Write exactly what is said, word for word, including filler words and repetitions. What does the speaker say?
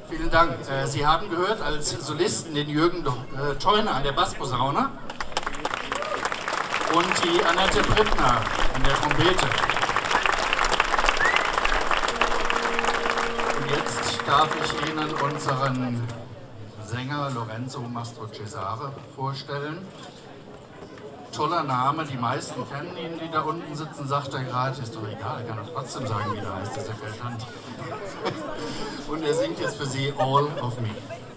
Vielen Dank. Äh, Sie haben gehört als Solisten den Jürgen äh, Theuner an der Bassposaune und die Annette Prittner an der Trompete. Und jetzt darf ich Ihnen unseren Sänger Lorenzo Mastro Cesare vorstellen. Toller Name, die meisten kennen ihn, die da unten sitzen, sagt er gerade, ist doch egal, kann er trotzdem sagen, wie der heißt, das ist ja kein Schand. Und er singt jetzt für Sie All of Me.